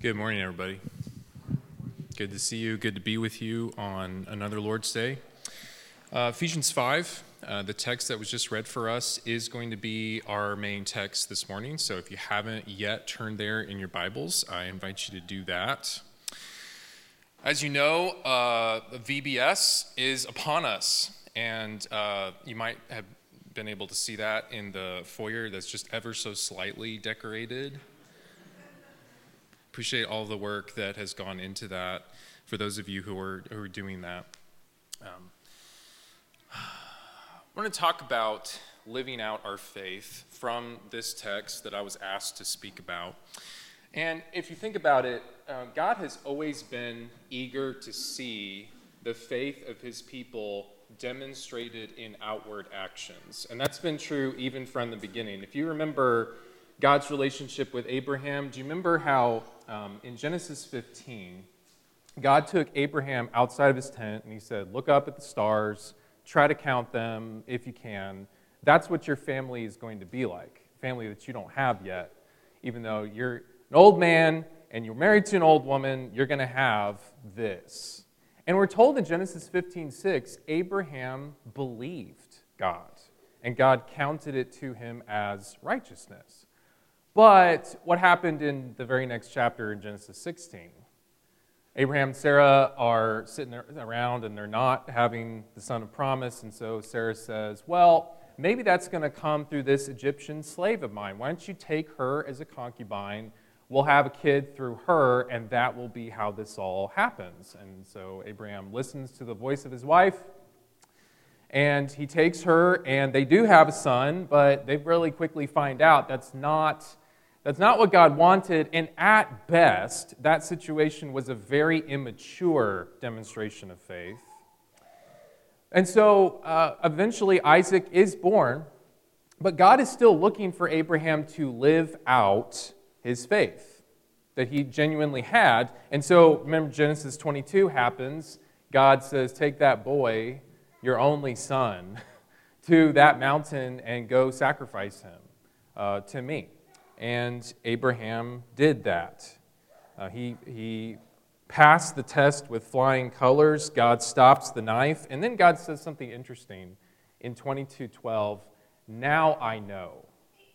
Good morning, everybody. Good to see you. Good to be with you on another Lord's Day. Ephesians 5, the text that was just read for us, is going to be our main text this morning. So if you haven't yet turned there in your Bibles, I invite you to do that. As you know, VBS is upon us, and you might have been able to see that in the foyer that's just ever so slightly decorated. Appreciate all the work that has gone into that for those of you who are doing that. I want to talk about living out our faith from this text that I was asked to speak about. And if you think about it, God has always been eager to see the faith of his people demonstrated in outward actions. And that's been true even from the beginning. If you remember God's relationship with Abraham, do you remember how in Genesis 15, God took Abraham outside of his tent and he said, look up at the stars, try to count them if you can. That's what your family is going to be like, a family that you don't have yet. Even though you're an old man and you're married to an old woman, you're going to have this. And we're told in Genesis 15:6, Abraham believed God, and God counted it to him as righteousness. But what happened in the very next chapter in Genesis 16? Abraham and Sarah are sitting around and they're not having the son of promise, and so Sarah says, well, maybe that's going to come through this Egyptian slave of mine. Why don't you take her as a concubine? We'll have a kid through her, and that will be how this all happens. And so Abraham listens to the voice of his wife, and he takes her, and they do have a son, but they really quickly find out that's not what God wanted, and at best, that situation was a very immature demonstration of faith. And so eventually Isaac is born, but God is still looking for Abraham to live out his faith that he genuinely had. And so remember, Genesis 22 happens. God says, take that boy, your only son, to that mountain and go sacrifice him to me. And Abraham did that. He passed the test with flying colors. God stops the knife. And then God says something interesting in 22:12. Now I know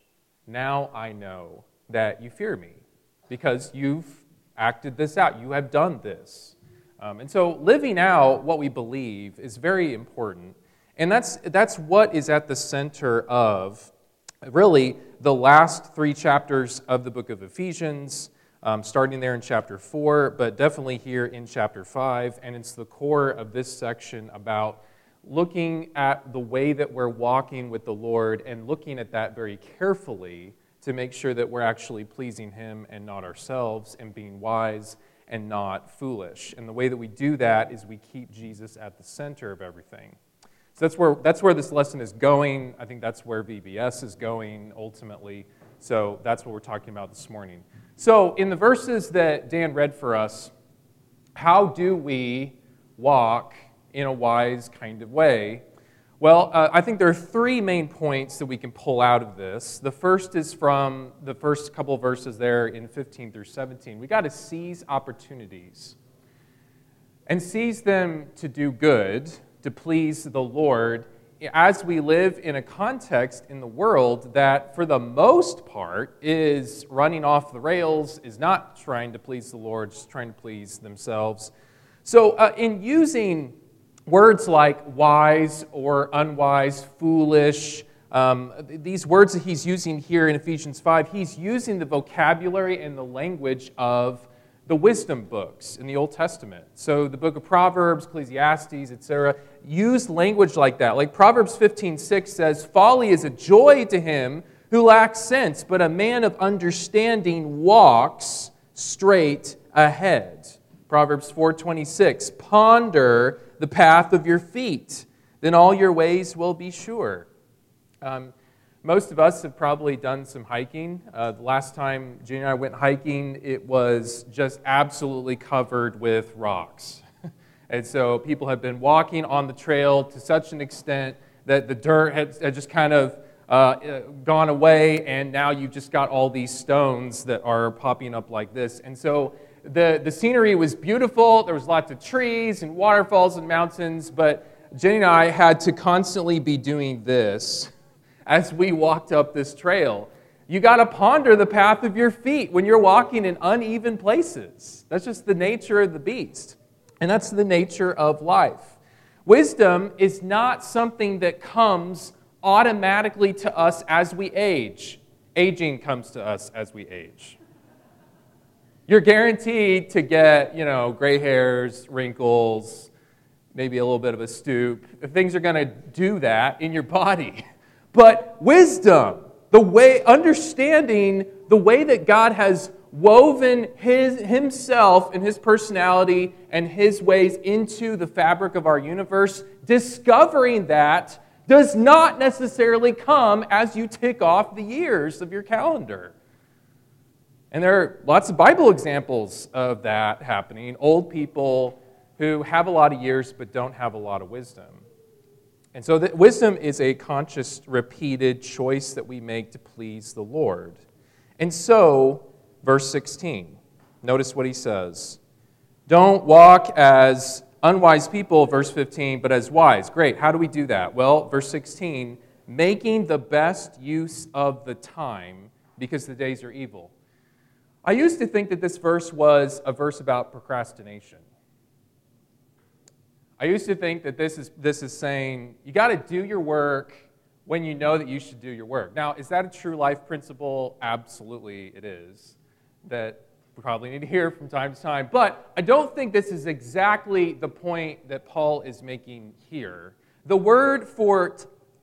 that you fear me because you've acted this out. You have done this. And so living out what we believe is very important. And that's what is at the center of really the last three chapters of the book of Ephesians, starting there in chapter 4, but definitely here in chapter 5. And it's the core of this section about looking at the way that we're walking with the Lord and looking at that very carefully to make sure that we're actually pleasing him and not ourselves, and being wise and not foolish. And the way that we do that is we keep Jesus at the center of everything. So that's where this lesson is going. I think that's where VBS is going ultimately. So that's what we're talking about this morning. So in the verses that Dan read for us, how do we walk in a wise kind of way? Well, I think there are three main points that we can pull out of this. The first is from the first couple of verses there in 15 through 17. We got to seize opportunities and seize them to do good, to please the Lord, as we live in a context in the world that, for the most part, is running off the rails, is not trying to please the Lord, just trying to please themselves. So in using words like wise or unwise, foolish, these words that he's using here in Ephesians 5, he's using the vocabulary and the language of the wisdom books in the Old Testament. So the book of Proverbs, Ecclesiastes, etc., use language like that. Like Proverbs 15:6 says, folly is a joy to him who lacks sense, but a man of understanding walks straight ahead. Proverbs 4:26, ponder the path of your feet, then all your ways will be sure. Most of us have probably done some hiking. The last time Jane and I went hiking, it was just absolutely covered with rocks. And so people have been walking on the trail to such an extent that the dirt had just kind of gone away, and now you've just got all these stones that are popping up like this. And so the scenery was beautiful. There was lots of trees and waterfalls and mountains, but Jenny and I had to constantly be doing this as we walked up this trail. You got to ponder the path of your feet when you're walking in uneven places. That's just the nature of the beast. And that's the nature of life. Wisdom is not something that comes automatically to us as we age. Aging comes to us as we age. You're guaranteed to get, gray hairs, wrinkles, maybe a little bit of a stoop. Things are going to do that in your body. But wisdom, understanding the way that God has woven himself and his personality and his ways into the fabric of our universe, discovering that does not necessarily come as you tick off the years of your calendar. And there are lots of Bible examples of that happening. Old people who have a lot of years but don't have a lot of wisdom. And so wisdom is a conscious, repeated choice that we make to please the Lord. And so, verse 16, notice what he says. Don't walk as unwise people, verse 15, but as wise. Great, how do we do that? Well, verse 16, making the best use of the time because the days are evil. I used to think that this verse was a verse about procrastination. I used to think that this is saying you got to do your work when you know that you should do your work. Now, is that a true life principle? Absolutely it is. That we probably need to hear from time to time. But I don't think this is exactly the point that Paul is making here. The word for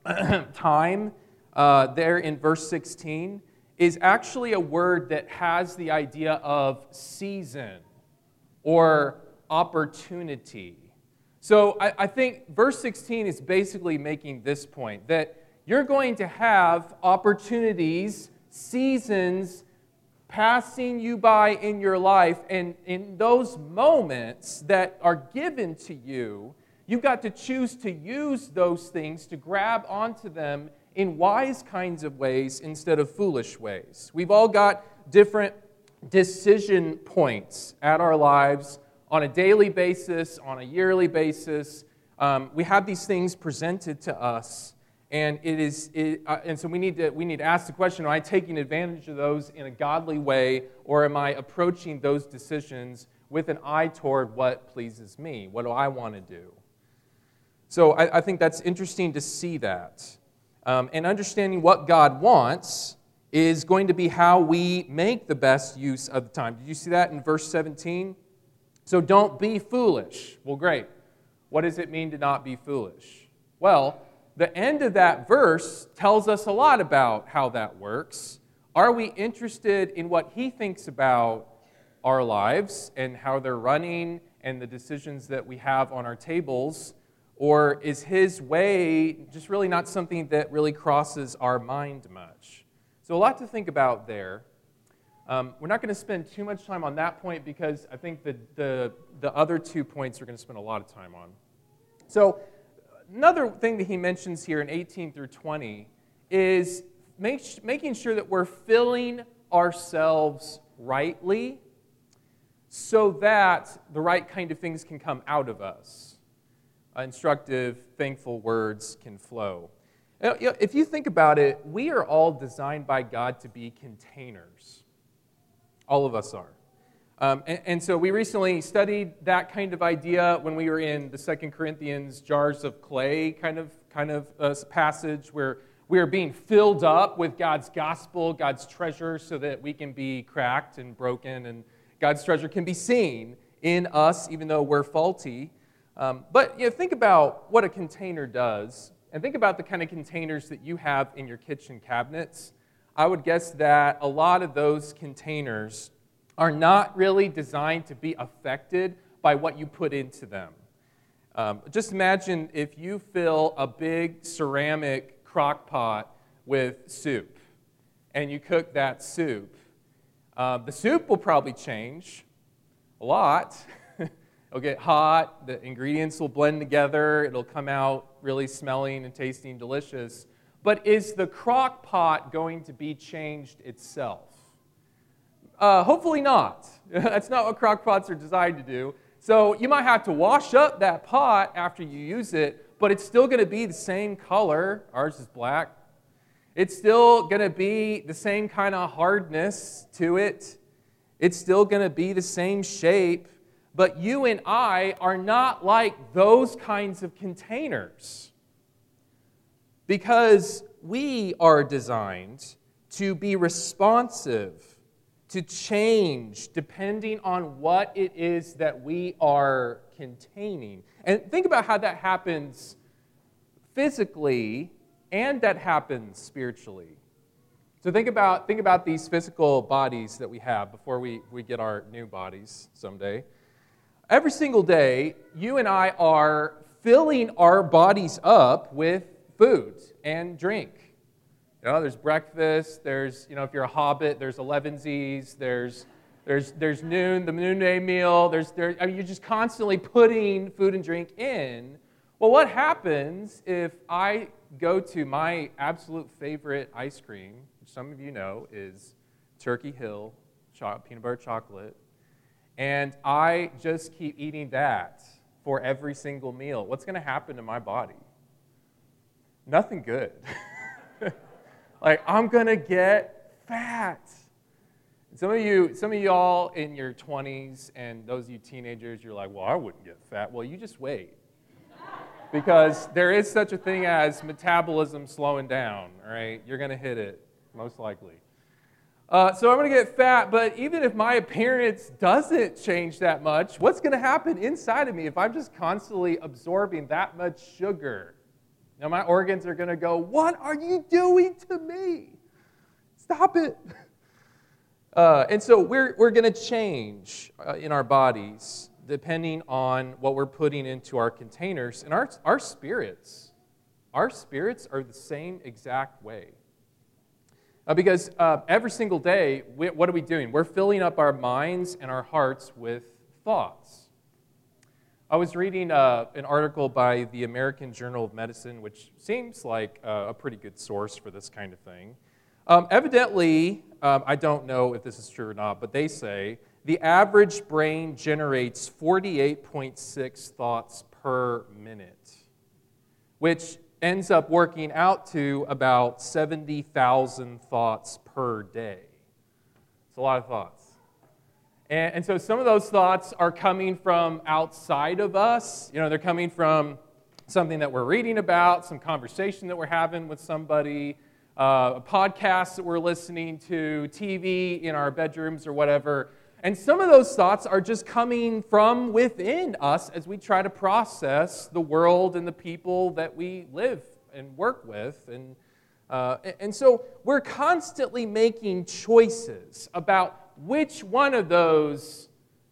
time there in verse 16 is actually a word that has the idea of season or opportunity. So I think verse 16 is basically making this point, that you're going to have opportunities, seasons passing you by in your life, and in those moments that are given to you, you've got to choose to use those things to grab onto them in wise kinds of ways instead of foolish ways. We've all got different decision points at our lives on a daily basis, on a yearly basis. We have these things presented to us, and so we need to ask the question: am I taking advantage of those in a godly way, or am I approaching those decisions with an eye toward what pleases me? What do I want to do? So I think that's interesting to see that. And understanding what God wants is going to be how we make the best use of the time. Did you see that in verse 17? So don't be foolish. Well, great. What does it mean to not be foolish? Well, the end of that verse tells us a lot about how that works. Are we interested in what he thinks about our lives and how they're running and the decisions that we have on our tables? Or is his way just really not something that really crosses our mind much? So a lot to think about there. We're not going to spend too much time on that point because I think the other 2 points we're going to spend a lot of time on. So another thing that he mentions here in 18 through 20 is making sure that we're filling ourselves rightly so that the right kind of things can come out of us. Instructive, thankful words can flow. If you think about it, we are all designed by God to be containers. All of us are. And so we recently studied that kind of idea when we were in the 2 Corinthians jars of clay kind of passage where we are being filled up with God's gospel, God's treasure, so that we can be cracked and broken, and God's treasure can be seen in us even though we're faulty. But think about what a container does, and think about the kind of containers that you have in your kitchen cabinets. I would guess that a lot of those containers are not really designed to be affected by what you put into them. Just imagine if you fill a big ceramic crock pot with soup, and you cook that soup. The soup will probably change a lot. It'll get hot, the ingredients will blend together, it'll come out really smelling and tasting delicious. but is the crock pot going to be changed itself? Hopefully not. That's not what crock pots are designed to do. So you might have to wash up that pot after you use it, but it's still going to be the same color. Ours is black. It's still going to be the same kind of hardness to it. It's still going to be the same shape. But you and I are not like those kinds of containers, because we are designed to be responsive, to change depending on what it is that we are containing. And think about how that happens physically and that happens spiritually. So think about these physical bodies that we have before we get our new bodies someday. Every single day, you and I are filling our bodies up with food and drink. You know, there's breakfast, there's, if you're a hobbit, there's 11sies, there's noon, the noonday meal, you're just constantly putting food and drink in. Well, what happens if I go to my absolute favorite ice cream, which some of you know is Turkey Hill peanut butter chocolate, and I just keep eating that for every single meal? What's going to happen to my body? Nothing good. Like, I'm going to get fat. Some of y'all in your 20s and those of you teenagers, you're like, well, I wouldn't get fat. Well, you just wait. Because there is such a thing as metabolism slowing down, all right? You're going to hit it, most likely. So I'm going to get fat, but even if my appearance doesn't change that much, what's going to happen inside of me if I'm just constantly absorbing that much sugar? Now, my organs are going to go, what are you doing to me? Stop it. And so we're going to change in our bodies depending on what we're putting into our containers. And our spirits are the same exact way. Because every single day, what are we doing? We're filling up our minds and our hearts with thoughts. I was reading an article by the American Journal of Medicine, which seems like a pretty good source for this kind of thing. Evidently, I don't know if this is true or not, but they say the average brain generates 48.6 thoughts per minute, which ends up working out to about 70,000 thoughts per day. It's a lot of thoughts. And so some of those thoughts are coming from outside of us. They're coming from something that we're reading about, some conversation that we're having with somebody, a podcast that we're listening to, TV in our bedrooms or whatever. And some of those thoughts are just coming from within us as we try to process the world and the people that we live and work with. And so we're constantly making choices about which one of those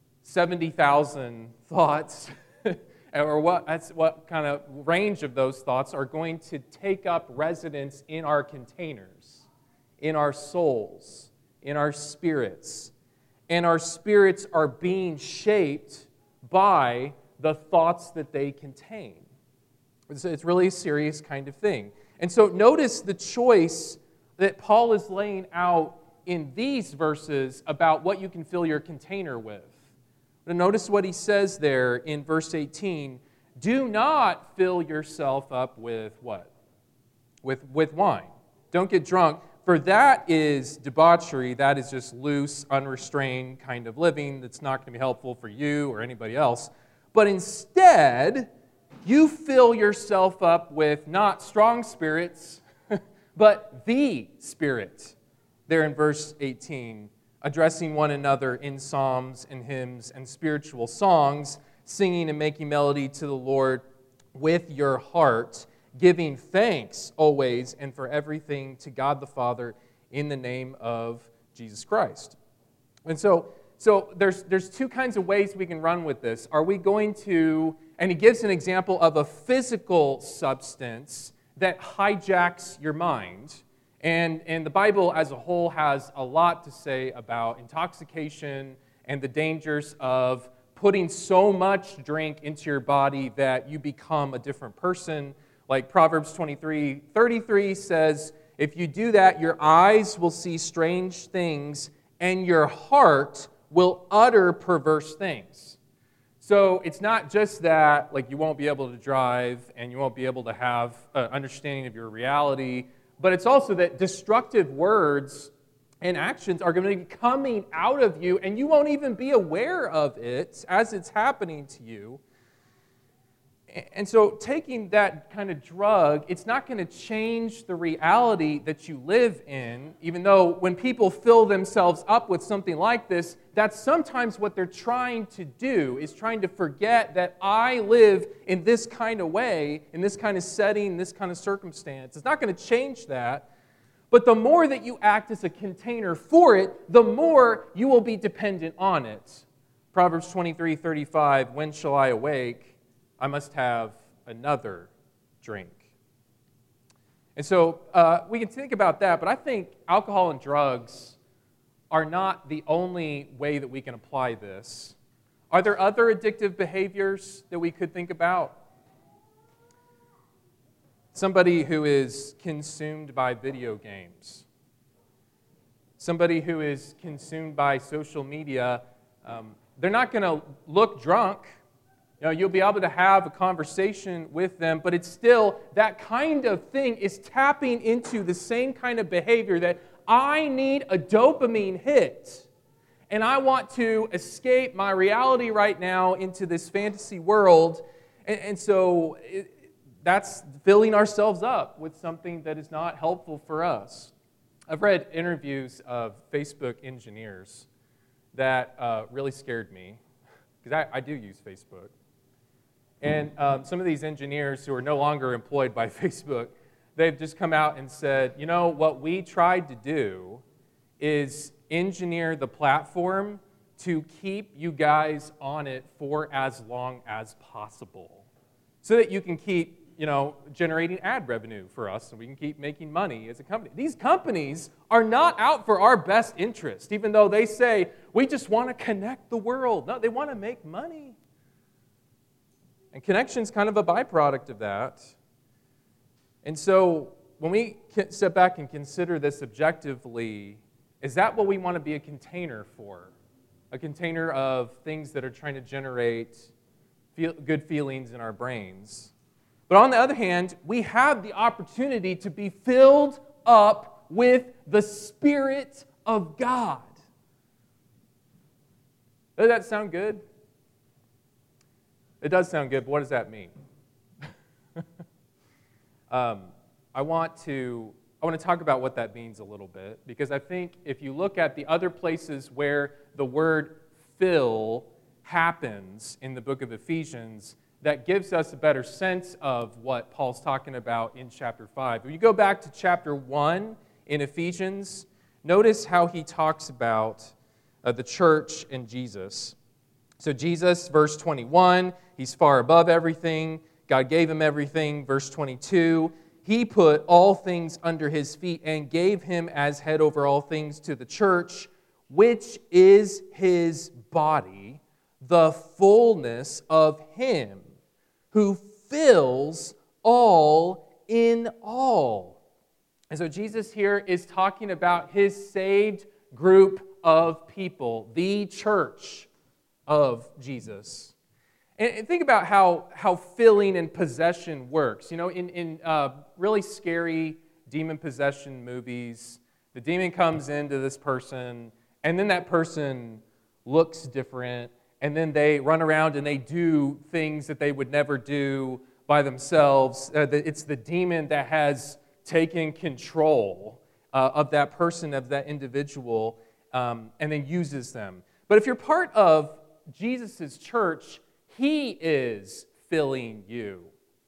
70,000 thoughts or what kind of range of those thoughts are going to take up residence in our containers, in our souls, in our spirits. And our spirits are being shaped by the thoughts that they contain. It's really a serious kind of thing. And so notice the choice that Paul is laying out in these verses about what you can fill your container with. But notice what he says there in verse 18. Do not fill yourself up with what? With wine. Don't get drunk, for that is debauchery. That is just loose, unrestrained kind of living that's not going to be helpful for you or anybody else. But instead, you fill yourself up with not strong spirits, but the Spirit. There in verse 18, addressing one another in psalms and hymns and spiritual songs, singing and making melody to the Lord with your heart, giving thanks always and for everything to God the Father in the name of Jesus Christ. And so there's two kinds of ways we can run with this. Are we going to, and he gives an example of a physical substance that hijacks your mind. And the Bible as a whole has a lot to say about intoxication and the dangers of putting so much drink into your body that you become a different person, Like Proverbs 23:33 says, if you do that, your eyes will see strange things, and your heart will utter perverse things. So it's not just that, like, you won't be able to drive and you won't be able to have an understanding of your reality, but it's also that destructive words and actions are going to be coming out of you, and you won't even be aware of it as it's happening to you. And so taking that kind of drug, it's not going to change the reality that you live in, even though when people fill themselves up with something like this, that's sometimes what they're trying to do, is trying to forget that I live in this kind of way, in this kind of setting, this kind of circumstance. It's not going to change that. But the more that you act as a container for it, the more you will be dependent on it. Proverbs 23:35, when shall I awake? I must have another drink. And so we can think about that, but I think alcohol and drugs are not the only way that we can apply this. Are there other addictive behaviors that we could think about? Somebody who is consumed by video games. Somebody who is consumed by social media, they're not going to look drunk. You'll be able to have a conversation with them, but it's still, that kind of thing is tapping into the same kind of behavior that I need a dopamine hit, and I want to escape my reality right now into this fantasy world, and so that's filling ourselves up with something that is not helpful for us. I've read interviews of Facebook engineers that really scared me, because I do use Facebook. And some of these engineers who are no longer employed by Facebook, they've just come out and said, what we tried to do is engineer the platform to keep you guys on it for as long as possible, so that you can keep, generating ad revenue for us, and we can keep making money as a company. These companies are not out for our best interest, even though they say, we just want to connect the world. No, they want to make money. And connection is kind of a byproduct of that. And so when we step back and consider this objectively, is that what we want to be a container for? A container of things that are trying to generate good feelings in our brains. But on the other hand, we have the opportunity to be filled up with the Spirit of God. Does that sound good? It does sound good, but what does that mean? I want to talk about what that means a little bit, because I think if you look at the other places where the word fill happens in the book of Ephesians, that gives us a better sense of what Paul's talking about in chapter 5. When you go back to chapter 1 in Ephesians, notice how he talks about the church and Jesus. So Jesus, verse 21, he's far above everything. God gave him everything. Verse 22, he put all things under his feet and gave him as head over all things to the church, which is his body, the fullness of him who fills all in all. And so Jesus here is talking about his saved group of people, the church of Jesus. And think about how filling and possession works. In really scary demon possession movies, the demon comes into this person, and then that person looks different, and then they run around and they do things that they would never do by themselves. It's the demon that has taken control of that person, of that individual, and then uses them. But if you're part of Jesus' church, he is filling you.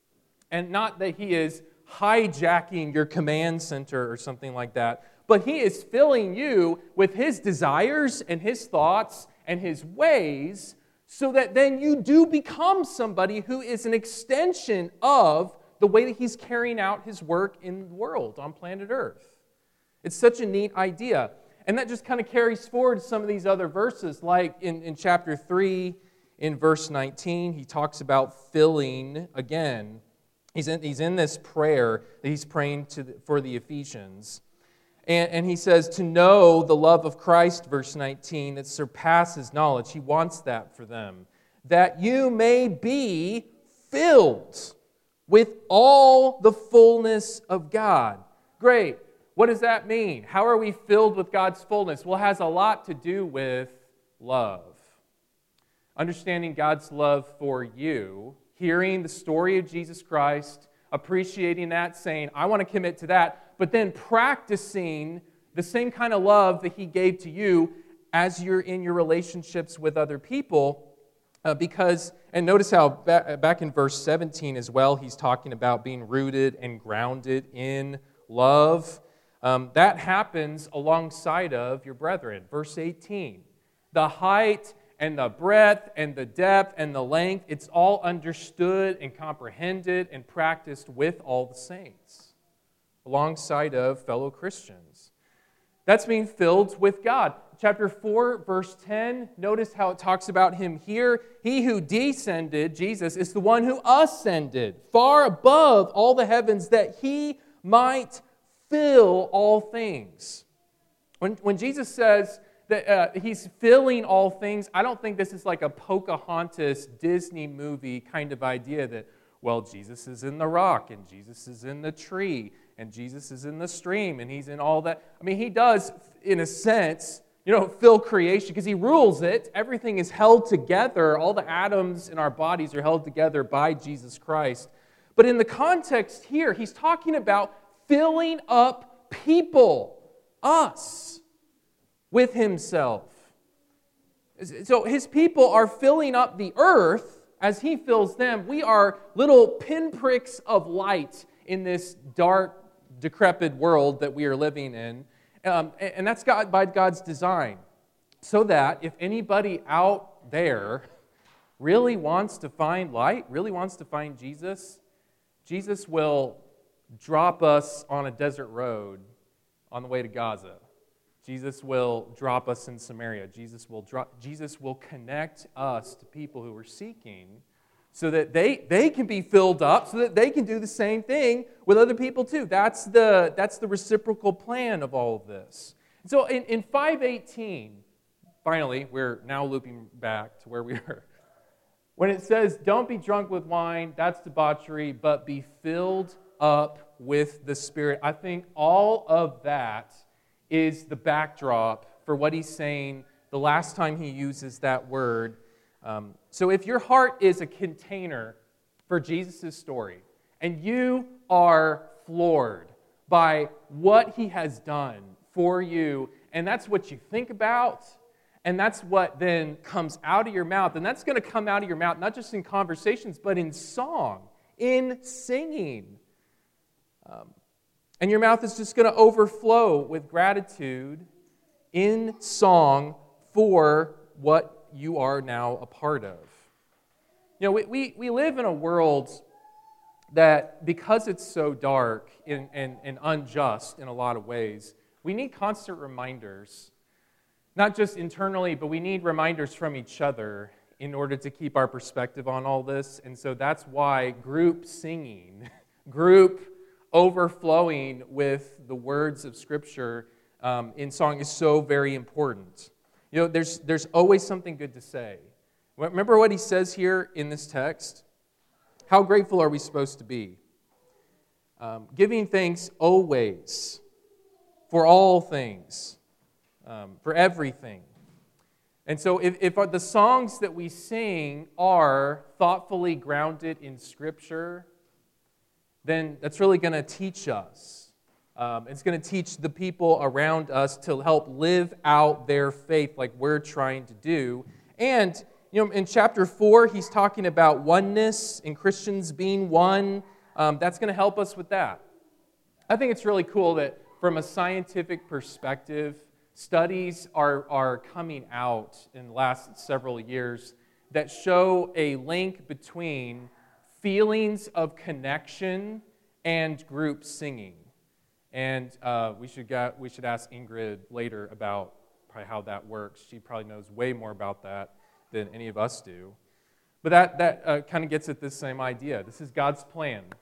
And not that he is hijacking your command center or something like that, but he is filling you with his desires and his thoughts and his ways, so that then you do become somebody who is an extension of the way that he's carrying out his work in the world, on planet Earth. It's such a neat idea. And that just kind of carries forward some of these other verses, like in chapter 3, in verse 19, he talks about filling again. He's in this prayer that he's praying for the Ephesians. And he says, to know the love of Christ, verse 19, that surpasses knowledge. He wants that for them. That you may be filled with all the fullness of God. Great. What does that mean? How are we filled with God's fullness? Well, it has a lot to do with love. Understanding God's love for you, hearing the story of Jesus Christ, appreciating that, saying, I want to commit to that, but then practicing the same kind of love that he gave to you as you're in your relationships with other people. And notice how back in verse 17 as well, he's talking about being rooted and grounded in love. That happens alongside of your brethren. Verse 18, the height and the breadth and the depth and the length, it's all understood and comprehended and practiced with all the saints, alongside of fellow Christians. That's being filled with God. Chapter 4, verse 10, notice how it talks about him here. He who descended, Jesus, is the one who ascended far above all the heavens that he might fill all things. When Jesus says that he's filling all things, I don't think this is like a Pocahontas Disney movie kind of idea that, well, Jesus is in the rock, and Jesus is in the tree, and Jesus is in the stream, and he's in all that. I mean, he does, in a sense, fill creation because he rules it. Everything is held together. All the atoms in our bodies are held together by Jesus Christ. But in the context here, he's talking about filling up people, us, with himself. So his people are filling up the earth as he fills them. We are little pinpricks of light in this dark, decrepit world that we are living in. And that's by God's design. So that if anybody out there really wants to find light, really wants to find Jesus, Jesus will drop us on a desert road on the way to Gaza. Jesus will drop us in Samaria. Jesus will connect us to people who are seeking so that they can be filled up, so that they can do the same thing with other people too. That's the reciprocal plan of all of this. So in 5:18, finally, we're now looping back to where we were. When it says, don't be drunk with wine, that's debauchery, but be filled up with the Spirit. I think all of that is the backdrop for what he's saying the last time he uses that word. So if your heart is a container for Jesus' story, and you are floored by what he has done for you, and that's what you think about, and that's what then comes out of your mouth, and that's going to come out of your mouth not just in conversations, but in song, in singing. And your mouth is just going to overflow with gratitude in song for what you are now a part of. We live in a world that, because it's so dark and unjust in a lot of ways, we need constant reminders, not just internally, but we need reminders from each other in order to keep our perspective on all this. And so that's why group singing, group overflowing with the words of Scripture in song is so very important. There's always something good to say. Remember what he says here in this text? How grateful are we supposed to be? Giving thanks always, for all things, for everything. And so if the songs that we sing are thoughtfully grounded in Scripture, then that's really going to teach us. It's going to teach the people around us to help live out their faith like we're trying to do. And, in chapter 4, he's talking about oneness and Christians being one. That's going to help us with that. I think it's really cool that from a scientific perspective, studies are coming out in the last several years that show a link between feelings of connection and group singing. And we should ask Ingrid later about probably how that works. She probably knows way more about that than any of us do. But that kind of gets at this same idea. This is God's plan,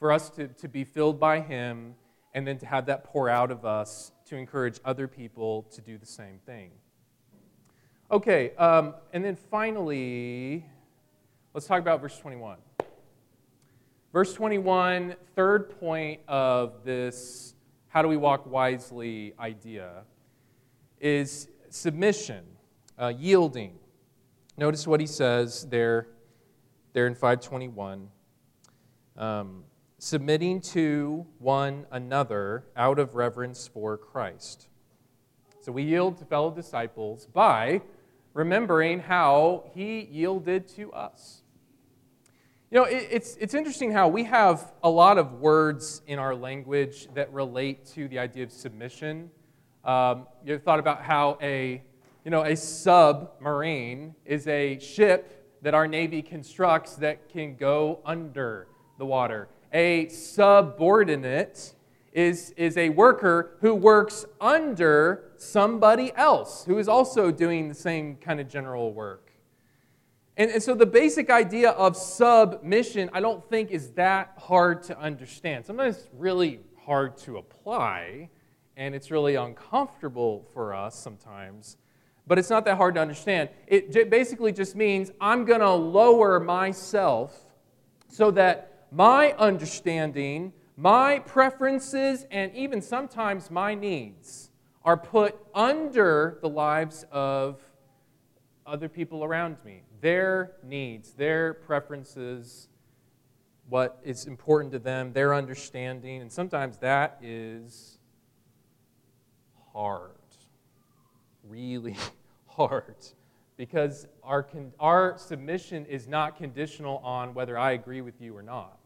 for us to be filled by Him and then to have that pour out of us to encourage other people to do the same thing. Okay, and then finally, let's talk about verse 21. Verse 21, third point of this how do we walk wisely idea is submission, yielding. Notice what he says there in 5:21. Submitting to one another out of reverence for Christ. So we yield to fellow disciples by remembering how He yielded to us. You know, it's interesting how we have a lot of words in our language that relate to the idea of submission. You've thought about how a submarine is a ship that our Navy constructs that can go under the water. A subordinate is a worker who works under somebody else who is also doing the same kind of general work. And so the basic idea of submission, I don't think is that hard to understand. Sometimes it's really hard to apply, and it's really uncomfortable for us sometimes. But it's not that hard to understand. It basically just means I'm going to lower myself so that my understanding, my preferences, and even sometimes my needs are put under the lives of other people around me. Their needs, their preferences, what is important to them, their understanding. And sometimes that is hard. Really hard. Because our submission is not conditional on whether I agree with you or not.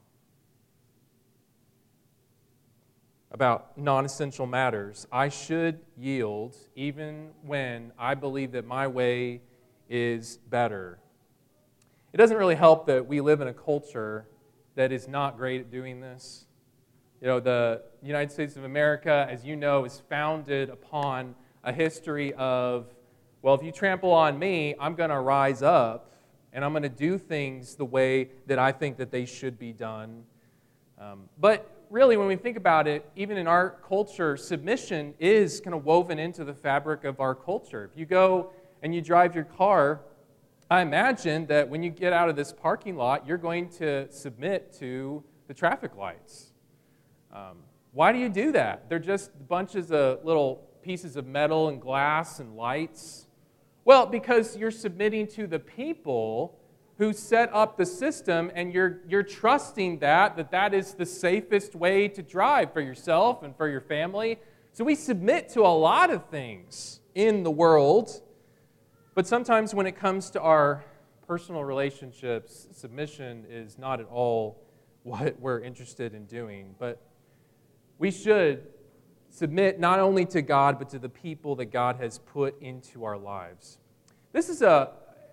About non-essential matters, I should yield even when I believe that my way is better. It doesn't really help that we live in a culture that is not great at doing this. You know, the United States of America, as you know, is founded upon a history of, well, if you trample on me, I'm going to rise up and I'm going to do things the way that I think that they should be done. But really, when we think about it, even in our culture, submission is kind of woven into the fabric of our culture. If you go and you drive your car, I imagine that when you get out of this parking lot, you're going to submit to the traffic lights. Why do you do that? They're just bunches of little pieces of metal and glass and lights. Well, because you're submitting to the people who set up the system, and you're trusting that is the safest way to drive for yourself and for your family. So we submit to a lot of things in the world, but sometimes when it comes to our personal relationships, submission is not at all what we're interested in doing. But we should submit not only to God, but to the people that God has put into our lives. This is an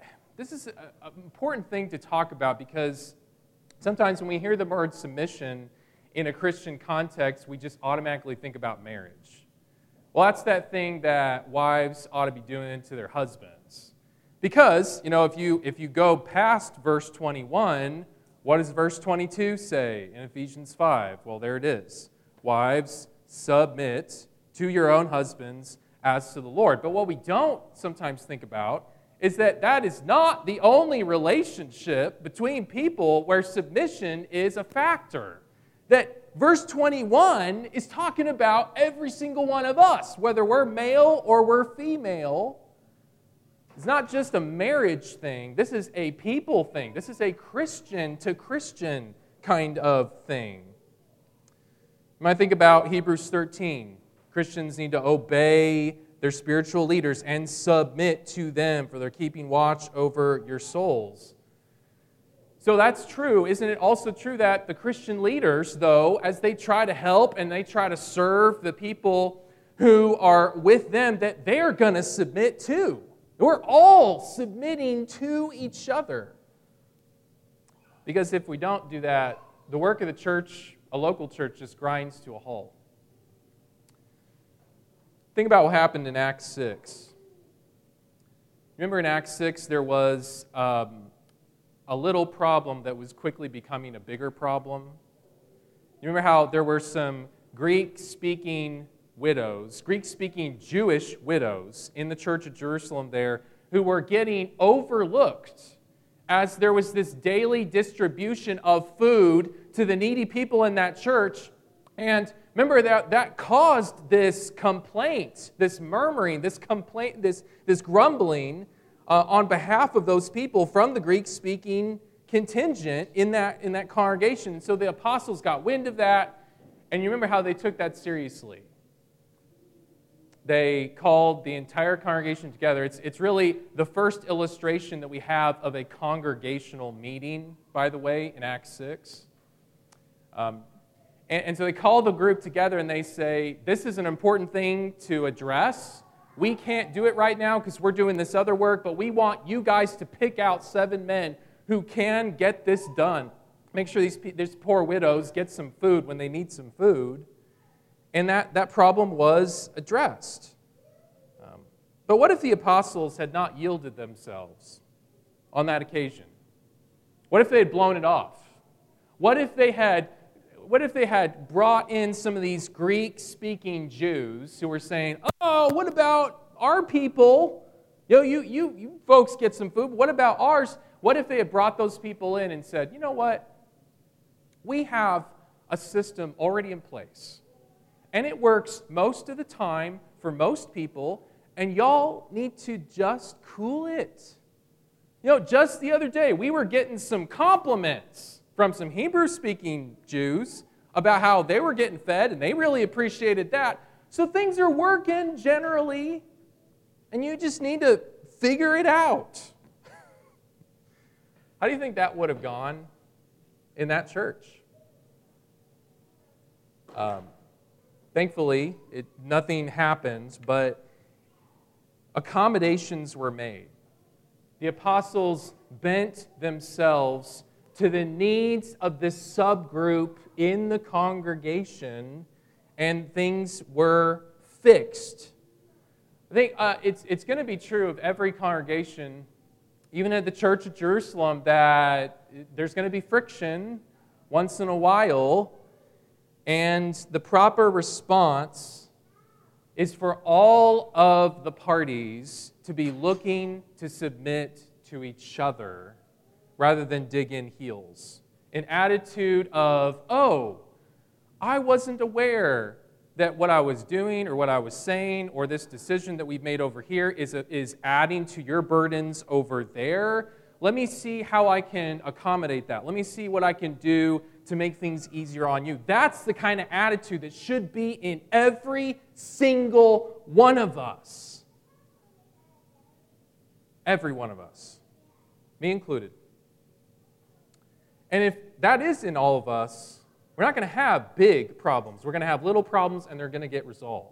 important thing to talk about because sometimes when we hear the word submission in a Christian context, we just automatically think about marriage. Well, that's that thing that wives ought to be doing to their husbands. Because, if you go past verse 21, what does verse 22 say in Ephesians 5? Well, there it is. Wives, submit to your own husbands as to the Lord. But what we don't sometimes think about is that is not the only relationship between people where submission is a factor. That verse 21 is talking about every single one of us, whether we're male or we're female. It's not just a marriage thing. This is a people thing. This is a Christian to Christian kind of thing. You might think about Hebrews 13. Christians need to obey their spiritual leaders and submit to them, for they're keeping watch over your souls. So that's true. Isn't it also true that the Christian leaders, though, as they try to help and they try to serve the people who are with them, that they're going to submit too? We're all submitting to each other. Because if we don't do that, the work of the church, a local church, just grinds to a halt. Think about what happened in Acts 6. Remember in Acts 6, there was a little problem that was quickly becoming a bigger problem. You remember how there were some Greek-speaking widows, Greek-speaking Jewish widows in the church of Jerusalem there who were getting overlooked as there was this daily distribution of food to the needy people in that church. And remember that caused this complaint, this murmuring, this complaint, this grumbling on behalf of those people from the Greek-speaking contingent in that congregation. So the apostles got wind of that, and you remember how they took that seriously. They called the entire congregation together. It's really the first illustration that we have of a congregational meeting, by the way, in Acts 6. And so they call the group together and they say, this is an important thing to address. We can't do it right now because we're doing this other work, but we want you guys to pick out 7 men who can get this done. Make sure these poor widows get some food when they need some food. And that problem was addressed. But what if the apostles had not yielded themselves on that occasion? What if they had blown it off? What if they had brought in some of these Greek-speaking Jews who were saying, oh, what about our people? You folks get some food. What about ours? What if they had brought those people in and said, you know what? We have a system already in place, and it works most of the time for most people, and y'all need to just cool it. Just the other day, we were getting some compliments from some Hebrew-speaking Jews about how they were getting fed, and they really appreciated that. So things are working generally, and you just need to figure it out. How do you think that would have gone in that church? Thankfully, nothing happens, but accommodations were made. The apostles bent themselves to the needs of this subgroup in the congregation, and things were fixed. I think it's going to be true of every congregation, even at the Church of Jerusalem, that there's going to be friction once in a while, and the proper response is for all of the parties to be looking to submit to each other rather than dig in heels. An attitude of, oh, I wasn't aware that what I was doing or what I was saying or this decision that we've made over here is adding to your burdens over there. Let me see how I can accommodate that. Let me see what I can do to make things easier on you. That's the kind of attitude that should be in every single one of us. Every one of us. Me included. And if that is in all of us, we're not going to have big problems. We're going to have little problems, and they're going to get resolved.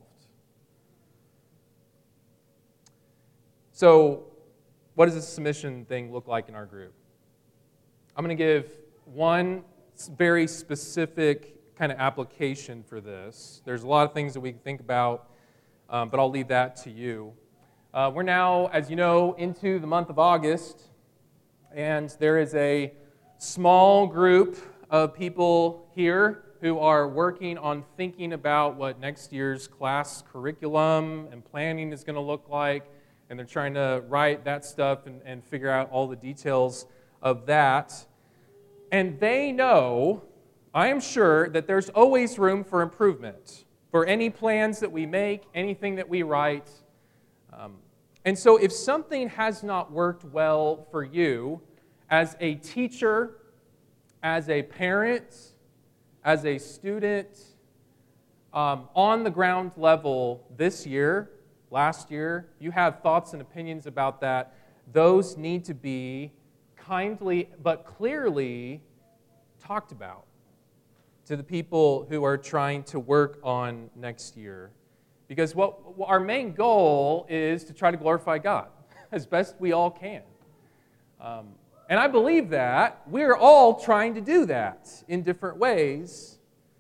So, what does this submission thing look like in our group? I'm going to give one very specific kind of application for this. There's a lot of things that we can think about, but I'll leave that to you. We're now, as you know, into the month of August, and there is a small group of people here who are working on thinking about what next year's class curriculum and planning is going to look like, and they're trying to write that stuff and figure out all the details of that. And they know, I am sure, that there's always room for improvement for any plans that we make, anything that we write. And so if something has not worked well for you as a teacher, as a parent, as a student, on the ground level this year, last year, you have thoughts and opinions about that, those need to be kindly but clearly talked about to the people who are trying to work on next year. Because what our main goal is to try to glorify God as best we all can. And I believe that we're all trying to do that in different ways.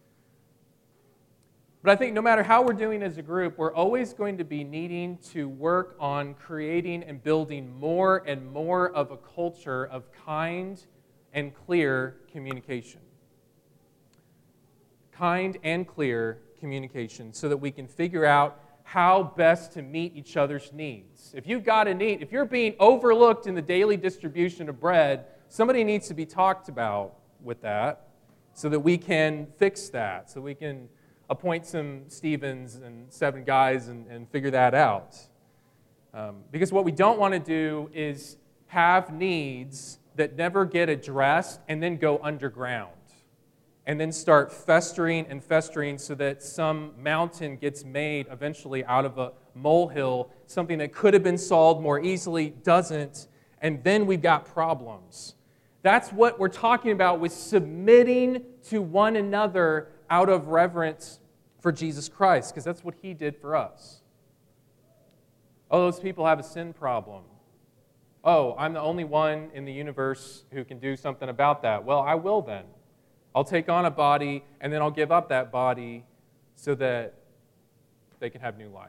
But I think no matter how we're doing as a group, we're always going to be needing to work on creating and building more and more of a culture of kind and clear communication. kind and clear communication so that we can figure out how best to meet each other's needs. If you've got a need, if you're being overlooked in the daily distribution of bread, somebody needs to be talked about with that so that we can fix that, so we can appoint some Stevens and 7 guys and figure that out. Because what we don't want to do is have needs that never get addressed and then go underground and then start festering and festering so that some mountain gets made eventually out of a molehill, something that could have been solved more easily doesn't, and then we've got problems. That's what we're talking about with submitting to one another out of reverence for Jesus Christ, because that's what he did for us. Oh, those people have a sin problem. Oh, I'm the only one in the universe who can do something about that. Well, I will then. I'll take on a body, and then I'll give up that body so that they can have new life.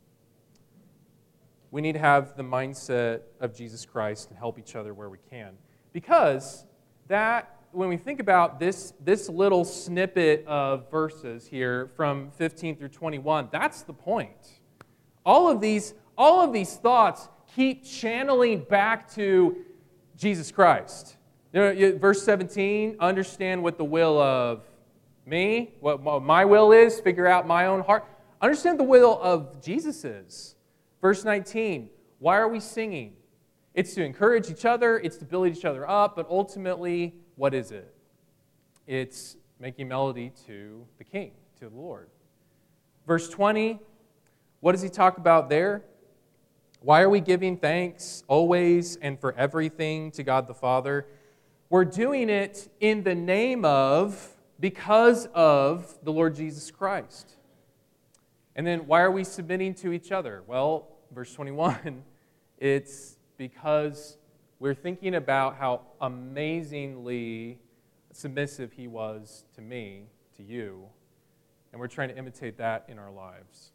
We need to have the mindset of Jesus Christ and help each other where we can. Because that, when we think about this little snippet of verses here from 15 through 21, that's the point. All of these thoughts keep channeling back to Jesus Christ. Verse 17, understand what the will of me, what my will is, figure out my own heart. Understand the will of Jesus is. Verse 19, why are we singing? It's to encourage each other, it's to build each other up, but ultimately, what is it? It's making melody to the King, to the Lord. Verse 20, what does he talk about there? Why are we giving thanks always and for everything to God the Father? We're doing it in the name of, because of the Lord Jesus Christ. And then why are we submitting to each other? Well, verse 21, it's because we're thinking about how amazingly submissive he was to me, to you, and we're trying to imitate that in our lives.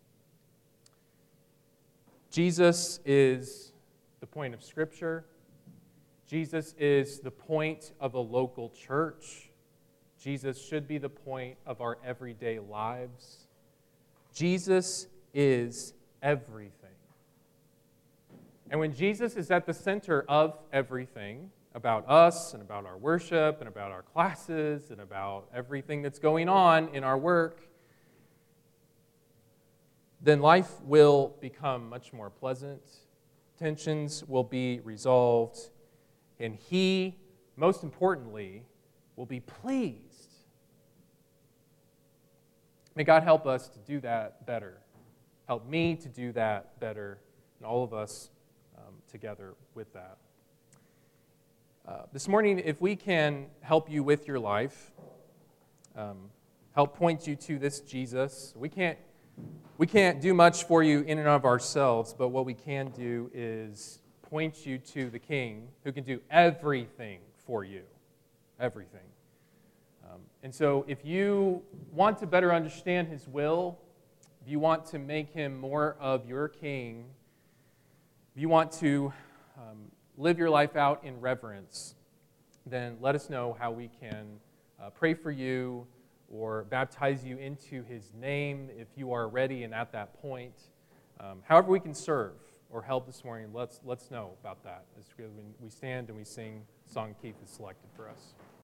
Jesus is the point of Scripture. Jesus is the point of a local church. Jesus should be the point of our everyday lives. Jesus is everything. And when Jesus is at the center of everything, about us and about our worship and about our classes and about everything that's going on in our work, then life will become much more pleasant. Tensions will be resolved. And he, most importantly, will be pleased. May God help us to do that better. Help me to do that better, and all of us together with that. This morning, if we can help you with your life, help point you to this Jesus, we can't do much for you in and of ourselves, but what we can do is point you to the King who can do everything for you. Everything. And so if you want to better understand his will, if you want to make him more of your king, if you want to live your life out in reverence, then let us know how we can pray for you or baptize you into his name if you are ready and at that point. However we can serve or help this morning, let's know about that as we stand and we sing the song Keith has selected for us.